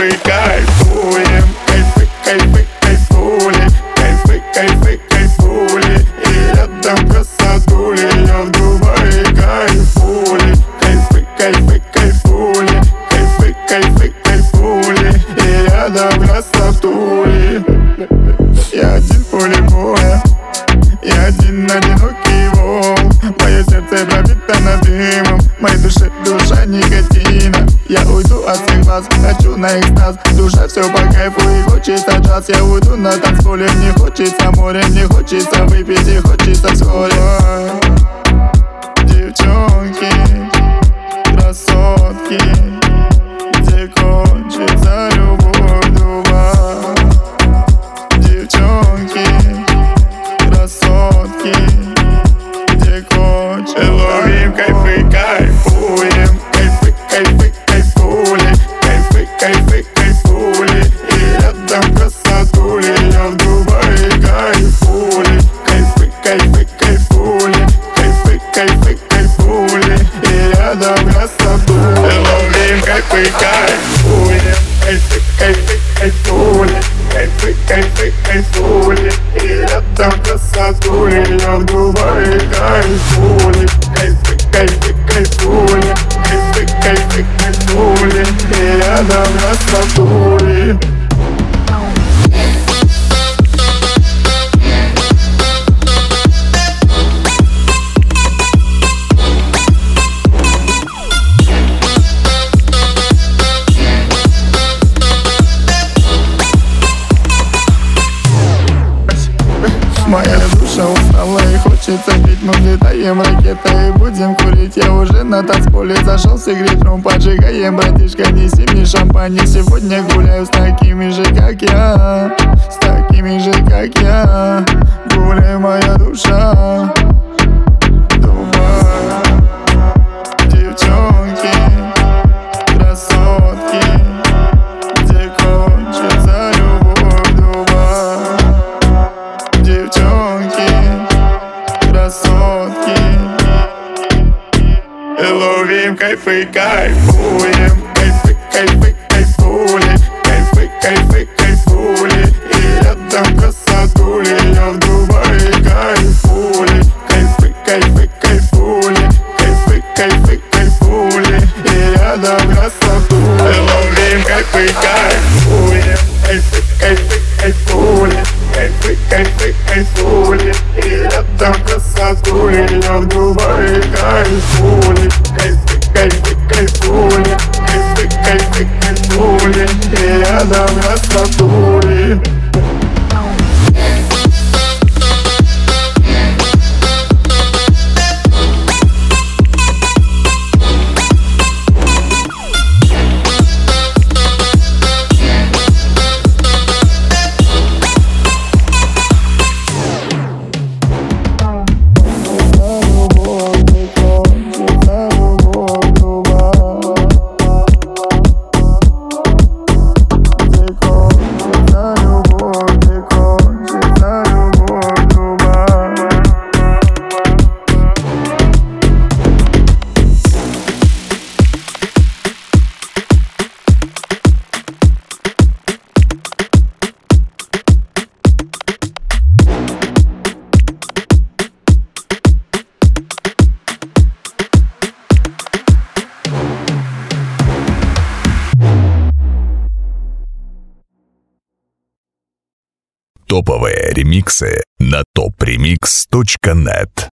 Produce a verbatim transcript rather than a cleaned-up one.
кайфы, кайфуем. Кайфы, кайфы, кайфули. Кайфы, кайфы, кайфули. И рядом красотули. Я в Дубае кайфули. Кайфы, кайфы, кайфули. Кайфы, кайфы, кайфули. И рядом красотули. Я один в поле боя. Я один одинокий волк. Мое сердце пробито над дымом. В моей душе душа никотина. Я уйду от всех вас, хочу на экстаз. Душа все по кайфу и хочется джаз. Я уйду на танцполе, мне хочется море. Мне хочется выпить и хочется вскоре. Девчонки, красотки, где кончится любовь дуба. Девчонки, красотки, где кончится. Ловим кайфы, кайфуем. Кайфы, кайфы, кайфули. Кайфы, кайфы, кайфули. И рядом красотули. Я в Дубае кайфули. Кайфы, кайфы, кайфули. Кайфы, кайфы, кайфули. И рядом красотули. Ловим кайфы, кайфуем. Кайфы, кайфы, кайфули. Кайфы, кайфы, кайфули. И рядом красотули. Я в Дубае кайфули. Кайфы, кайфы, кайфули. Кайфы, кайфы, кайфули. И рядом красотули. Моя душа устала и хочется пить. Мы взлетаем ракетой и будем курить. Я уже на танцполе зашел с игритром. Поджигаем, братишка, неси мне шампань. Я сегодня гуляю с такими же, как я. С такими же, как я. Гуляй, моя душа. Дубай. Девчонки, красотки, где кончится любовь дуба. Девчонки, красотки. Ловим кайфы, кайфуем. Кайфы, кайфы, кайфули. Кайфы, кайфы, кайфули. И рядом красотули. Я в Дубае кайфули. Кайфы, кайфы, кайфули. Кайфы, кайфы, кайфули. И рядом красотули. Ловим кайфы, кайфуем. Кайфы, кайфы, кайфули. Кайфы, кайфы, кайфули. И рядом красотули. Я в Дубае кайфули. Кайфы, кайфы, кайфули. Кайфы, кайфы, кайфули. И рядом красотули. Топовые ремиксы на топ ремикс точка нет.